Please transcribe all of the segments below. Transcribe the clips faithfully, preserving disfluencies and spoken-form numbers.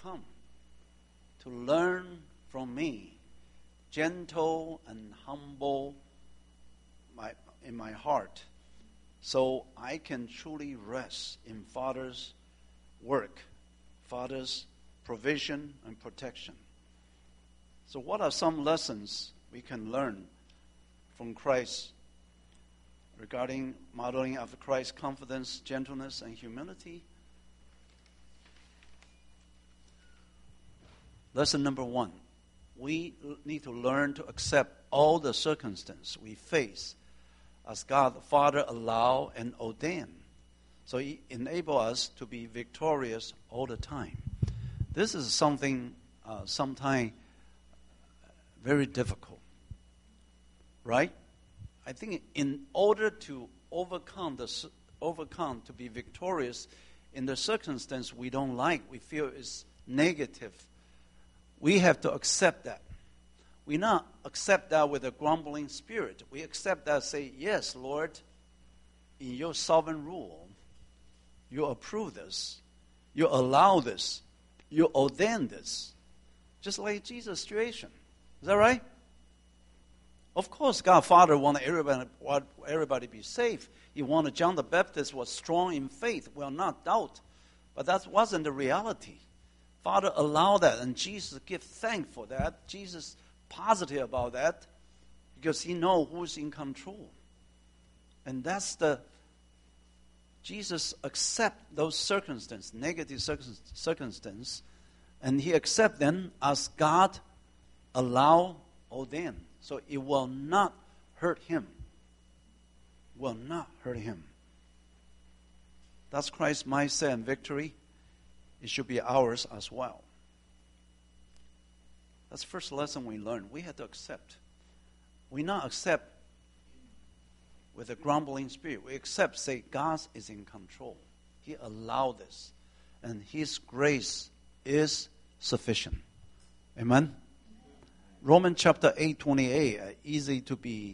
come to learn from me, gentle and humble my, in my heart, so I can truly rest in Father's work, Father's provision and protection. So what are some lessons we can learn from Christ regarding modeling after Christ's confidence, gentleness, and humility? Lesson number one, we need to learn to accept all the circumstances we face as God the Father allow and ordain. So He enable us to be victorious all the time. This is something uh, sometimes very difficult, right? I think in order to overcome the overcome to be victorious in the circumstance we don't like, we feel is negative, we have to accept that. We not accept that with a grumbling spirit. We accept that, say, yes, Lord, in your sovereign rule, you approve this, you allow this, you ordain this. Just like Jesus' situation. Is that right? Of course, God Father wanted everybody, want everybody to be safe. He wanted John the Baptist was strong in faith. Well, not doubt. But that wasn't the reality. Father allowed that, and Jesus give thanks for that. Jesus positive about that because He knows who's in control. And that's the, Jesus accept those circumstances, negative circumstances, and He accept them as God allow, ordain. So it will not hurt Him. Will not hurt Him. That's Christ's mindset and victory. It should be ours as well. That's the first lesson we learned. We have to accept. We not accept with a grumbling spirit. We accept, say, God is in control. He allowed this. And His grace is sufficient. Amen? Romans chapter eight, twenty-eight, uh, easy to be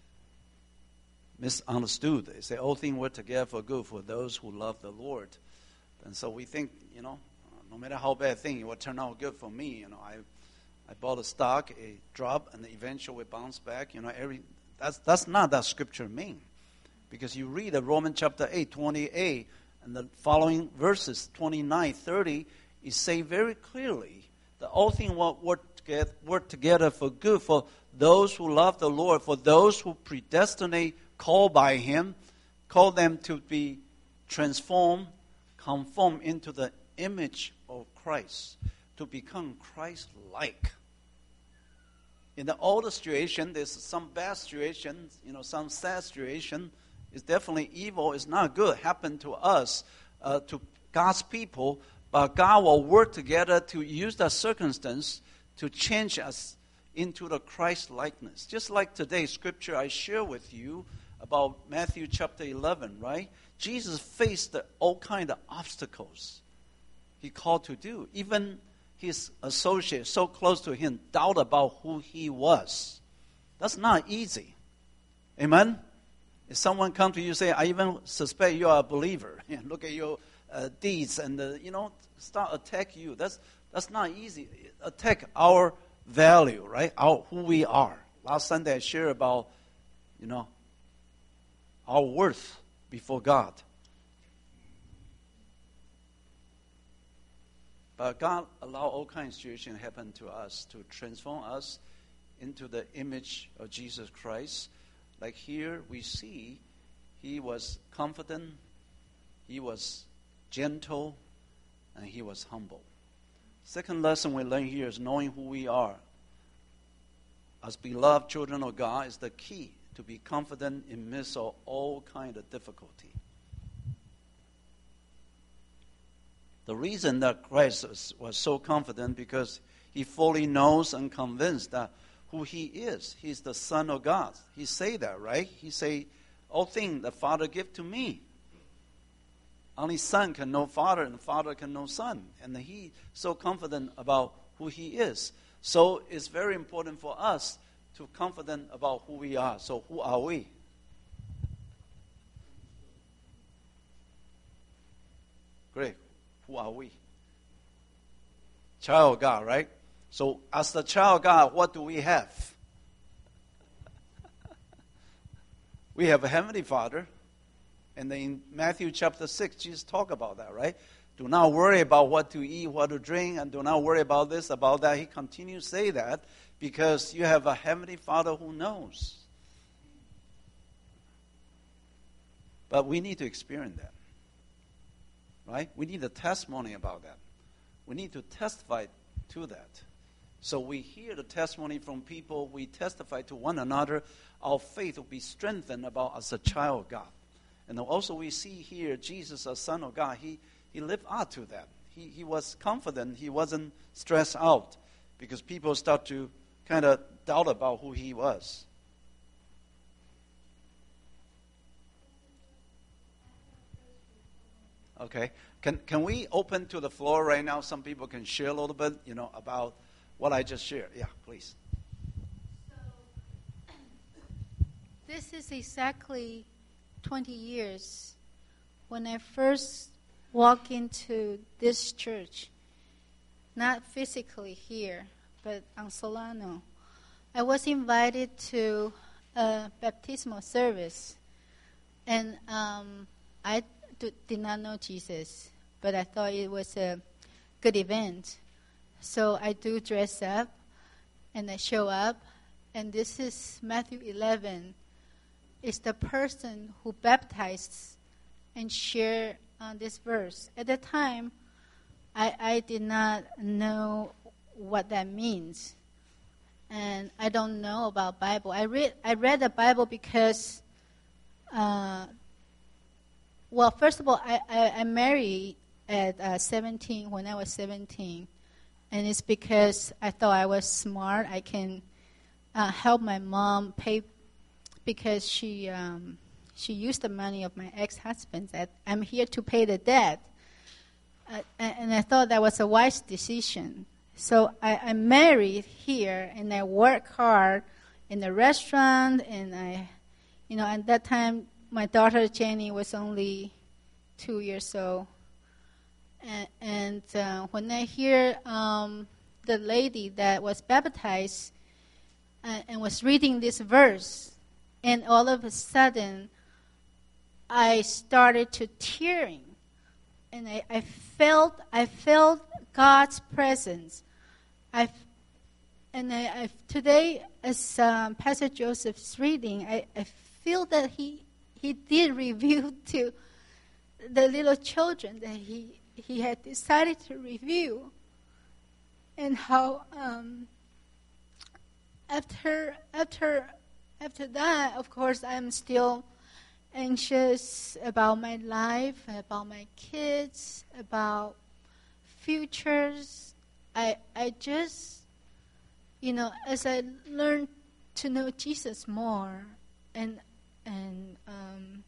misunderstood. They say, all things work together for good for those who love the Lord. And so we think, you know, no matter how bad thing, it will turn out good for me. You know, I I bought a stock, it dropped, and eventually bounce back. You know, every that's that's not that scripture mean. Because you read the Romans chapter eight, twenty-eight, and the following verses, twenty-nine, thirty, it say very clearly that all things will work together, work together for good for those who love the Lord, for those who predestinate, called by Him, call them to be transformed, conformed into the image of Christ, to become Christ-like. In the older situation, there's some bad situation, you know, some sad situation. It's definitely evil. It's not good. Happened to us, uh, to God's people. But God will work together to use that circumstance to change us into the Christ-likeness. Just like today's scripture I share with you about Matthew chapter eleven, right? Jesus faced all kind of obstacles He called to do. Even His associates so close to Him doubt about who He was. That's not easy. Amen? If someone come to you and say, I even suspect you are a believer. Look at your uh, deeds and, uh, you know, start attack you. That's that's not easy. Attack our value, right? Our who we are. Last Sunday I shared about, you know, our worth before God. But God allowed all kinds of situations to happen to us to transform us into the image of Jesus Christ. Like here we see He was confident, He was gentle, and He was humble. Second lesson we learn here is knowing who we are. As beloved children of God is the key to be confident in the midst of all kinds of difficulty. The reason that Christ was, was so confident because He fully knows and convinced that who He is. He's the Son of God. He say that, right? He say, all things the Father give to me. Only Son can know Father, and the Father can know Son. And He so confident about who He is. So it's very important for us to confident about who we are. So who are we? Great. Who are we? child of God, right? So as the child of God, what do we have? We have a Heavenly Father. And then in Matthew chapter six, Jesus talked about that, right? Do not worry about what to eat, what to drink, and do not worry about this, about that. He continues to say that because you have a Heavenly Father who knows. But we need to experience that, right? We need a testimony about that. We need to testify to that. So we hear the testimony from people. We testify to one another. Our faith will be strengthened about as a child of God. And also we see here Jesus, a Son of God, he, he lived up to that. He, he was confident. He wasn't stressed out because people start to kind of doubt about who he was. Okay. Can can we open to the floor right now? Some people can share a little bit, you know, about what I just shared. Yeah, please. So, this is exactly twenty years when I first walked into this church, not physically here, but on Solano. I was invited to a baptismal service, and um, I d- did not know Jesus, but I thought it was a good event. So I do dress up, and I show up, and this is Matthew eleven. Is the person who baptized and shared on this verse. At the time, I, I did not know what that means. And I don't know about Bible. I read I read the Bible because, uh, well, first of all, I, I, I married at uh, seventeen, when I was seventeen. And it's because I thought I was smart. I can uh, help my mom pay because she um, she used the money of my ex-husband. That I'm here to pay the debt. Uh, and I thought that was a wise decision. So I, I married here, and I worked hard in the restaurant. And I, you know, at that time, my daughter Jenny was only two years old. And, and uh, when I hear um, the lady that was baptized uh, and was reading this verse, and all of a sudden, I started to tearing, and I, I felt I felt God's presence. I and I, I today, as um, Pastor Joseph's reading, I, I feel that he he did reveal to the little children that he he had decided to review, and how um, after after. After that, of course, I'm still anxious about my life, about my kids, about futures. I I just, you know, as I learned to know Jesus more, and and um,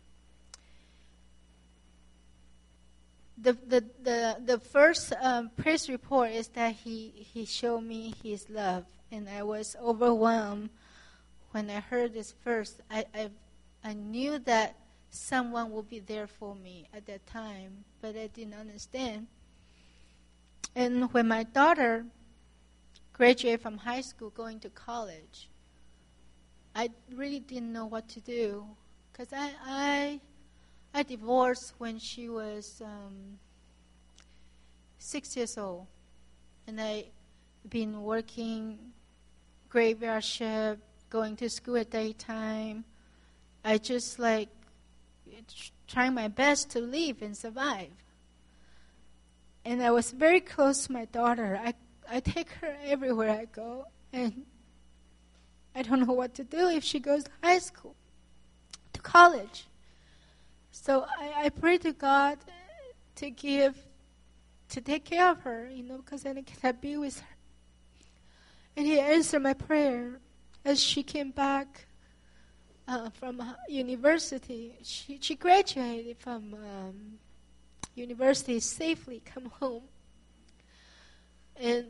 the the the the first um, praise report is that he he showed me his love, and I was overwhelmed. When I heard this verse, I, I I knew that someone would be there for me at that time, but I didn't understand. And when my daughter graduated from high school, going to college, I really didn't know what to do, because I, I I divorced when she was um, six years old, and I been working graveyard shift, going to school at daytime. I just like trying my best to live and survive. And I was very close to my daughter. I I take her everywhere I go, and I don't know what to do if she goes to high school, to college. So I, I pray to God to give, to take care of her, you know, because then I can be with her. And He answered my prayer. As she came back uh, from university, she, she graduated from um, university safely, come home. And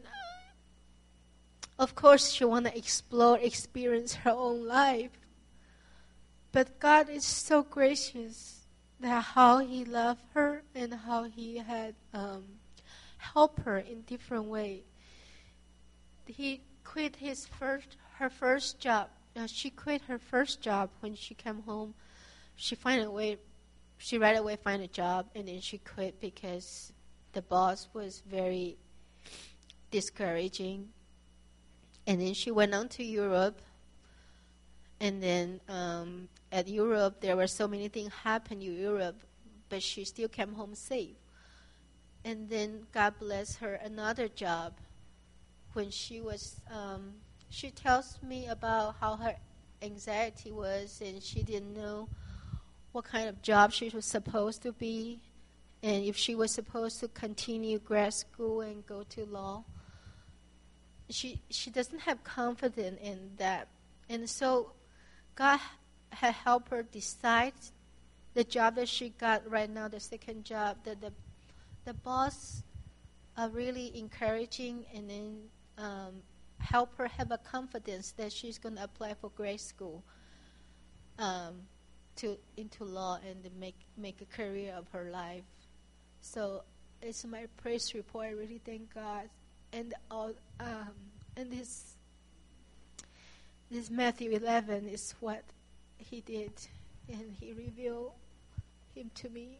of course, she want to explore, experience her own life. But God is so gracious that how He loved her and how He had um, helped her in different ways. he quit his first, her first job. Uh, she quit her first job when she came home. She find a way, she right away find a job, and then she quit because the boss was very discouraging. And then she went on to Europe. And then um, at Europe, there were so many things happen in Europe, but she still came home safe. And then God blessed her another job. When she was, um, she tells me about how her anxiety was, and she didn't know what kind of job she was supposed to be, and if she was supposed to continue grad school and go to law. She she doesn't have confidence in that, and so God had helped her decide the job that she got right now, the second job, that the the boss are really encouraging, and then um, help her have a confidence that she's going to apply for grad school um, to into law and make make a career of her life. So it's my praise report. I really thank God, and all um, and this this Matthew eleven is what He did, and He revealed Him to me.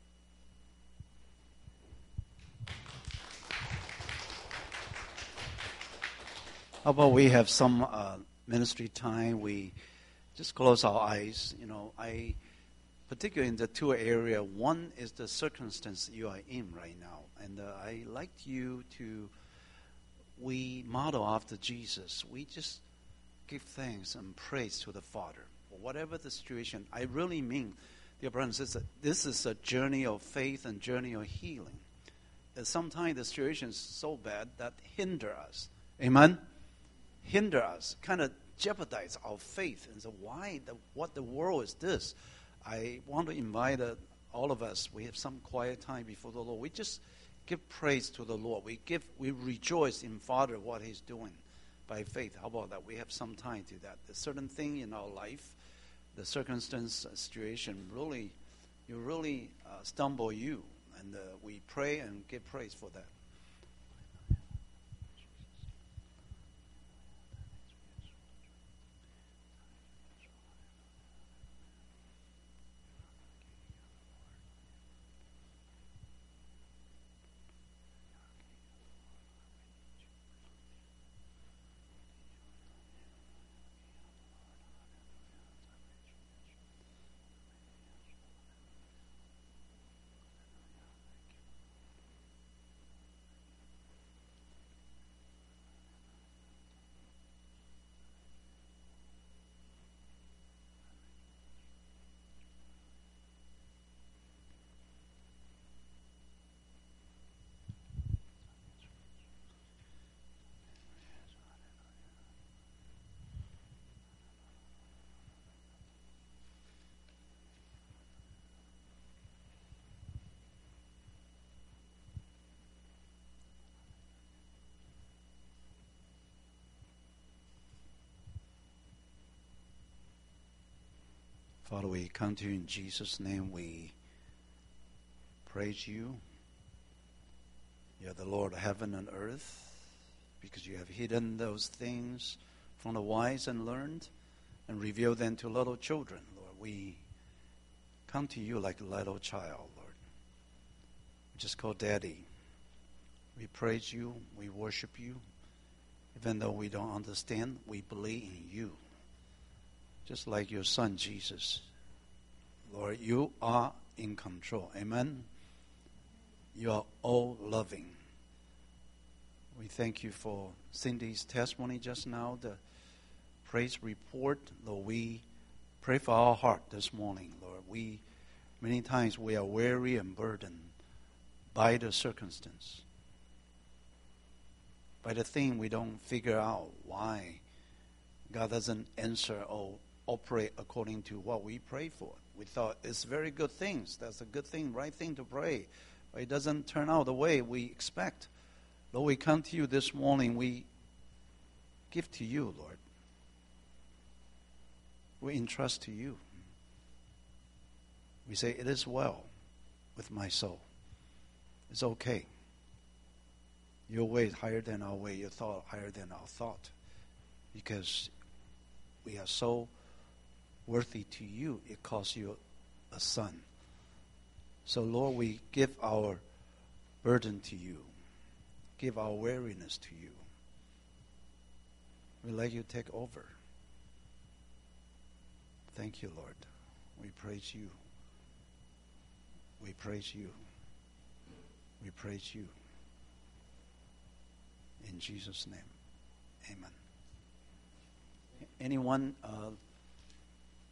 How about we have some uh, ministry time? We just close our eyes. You know, I, particularly in the two area. One is the circumstance you are in right now, and uh, I like you to. We model after Jesus. We just give thanks and praise to the Father for whatever the situation. I really mean, dear brothers and sisters, this is a journey of faith and journey of healing. And sometimes the situation is so bad that hinder us. Amen. Hinder us, kind of jeopardize our faith. And so why, the, what the world is this? I want to invite uh, all of us, we have some quiet time before the Lord. We just give praise to the Lord. We give, we rejoice in Father what He's doing by faith. How about that? We have some time to that. There's certain thing in our life, the circumstance, uh, situation, really, you really uh, stumble you. And uh, we pray and give praise for that. Father, we come to you in Jesus' name. We praise you. You are the Lord of heaven and earth, because you have hidden those things from the wise and learned and revealed them to little children, Lord. We come to you like a little child, Lord. We just call Daddy. We praise you. We worship you. Even though we don't understand, we believe in you. Just like your Son, Jesus. Lord, you are in control. Amen. You are all loving. We thank you for Cindy's testimony just now, the praise report. Lord, we pray for our heart this morning, Lord. We, many times we are weary and burdened by the circumstance, by the thing we don't figure out why God doesn't answer or operate according to what we pray for. We thought it's very good things. That's a good thing, right thing to pray. But it doesn't turn out the way we expect. Lord, we come to you this morning. We give to you, Lord. We entrust to you. We say, it is well with my soul. It's okay. Your way is higher than our way, your thought higher than our thought. Because we are so worthy to you, it costs you a son. So Lord, we give our burden to you. Give our weariness to you. We let you take over. Thank you, Lord. We praise you. We praise you. We praise you. In Jesus' name, amen. Anyone uh,